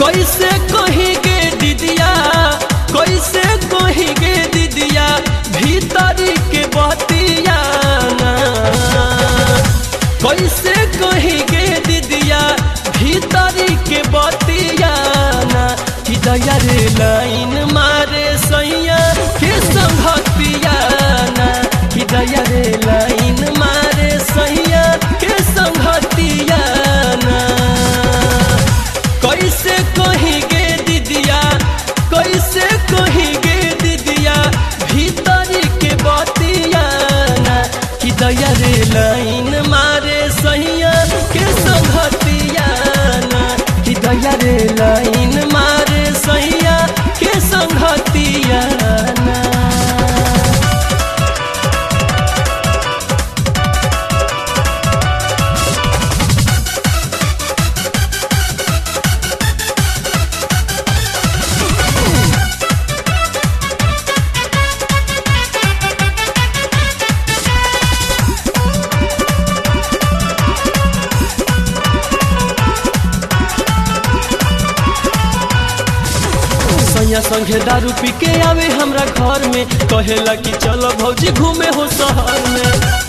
कैसे कहेंगे दीदिया, कैसे कहेंगे दीदिया भीतरी के बतिया ना। कैसे कहेंगे दीदिया भीतरी के बतिया ना। दया रे लाइन मारे सैया के संगतिया ना। दया रे लाइन मारे सैया के संगतिया ना। कैसे कहेंगे दीदिया, कैसे कहेंगे दीदिया भीतरी के बतिया ना। दया रे लाइन मारे सैया के संगतिया ना। दया रे लाइन मारे सैया के संगतिया ना। सैया संगे दारू पी के आवे हमरा घर में, कहेला कि चलो भौजी घूमे हो शहर में।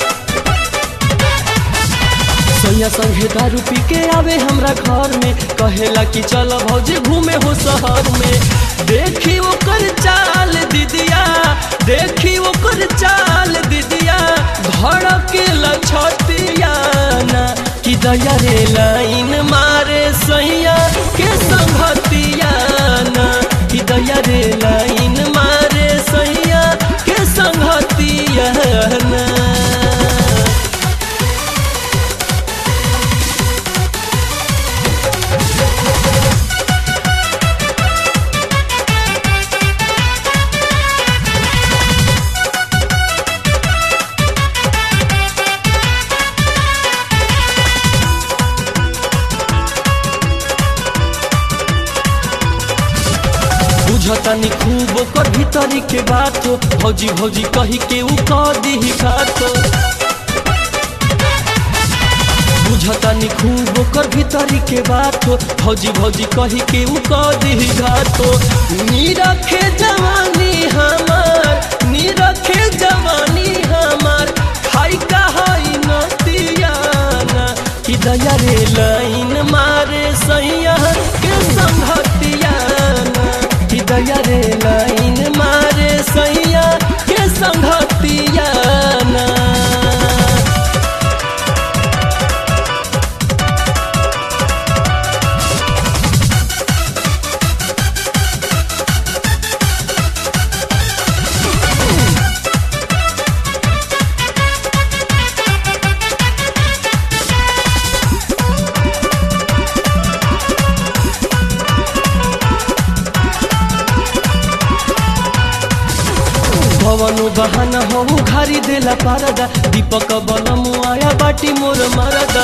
सैया संगे दारू पी के आवे हमरा घर में, कहेला कि चलो भौजी घूमे हो शहर में। देखी ओकर चाल दीदिया, देखी ओकर चाल दीदिया धड़के लछतिया ना। कि दया रे लाइन मारे सैया के संगतिया ना। दया रे लाइन मारे सैया के संगतिया ना। बुझतानी खूब ओकर भीतरी के बात हो, भौजी भौजी कही के उ कह दीही घात हो। बुझतानी खूब ओकर भीतरी के बात हो, भौजी भौजी कही के उ कह दीही घात हो। नीरखे जवानी हमार, नीरखे जवानी हमार खाई का हई नतिया ना। कि दया रे लाइन मारे सैया के संगतिया ना। दया रे लाइन मारे सैया के संगतिया ना। भवनु बहाना हो घारी देला पारदा, दीपक बलमु आया बाटी मोर मरदा।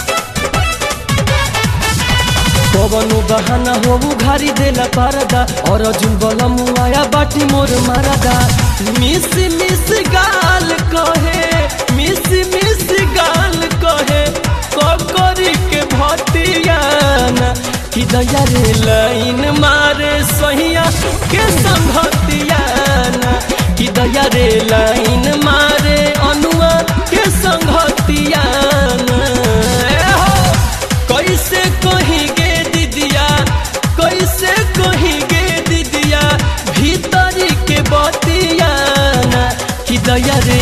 भवनु बहाना हो घारी देला पारदा, और अर्जुन बलमु आया बाटी मोर मरदा। मिस मिस गाल कहे, मिस मिस गाल कहे ककरी के भतिया ना। कि दया रे लाइन मारे सैया के संगतिया ना। कि दया रे लाइन मारे अनुआ के संगतिया ना। कैसे कहेंगे दीदिया, कैसे कहेंगे दीदिया भीतरी के बतिया ना। कि दया रे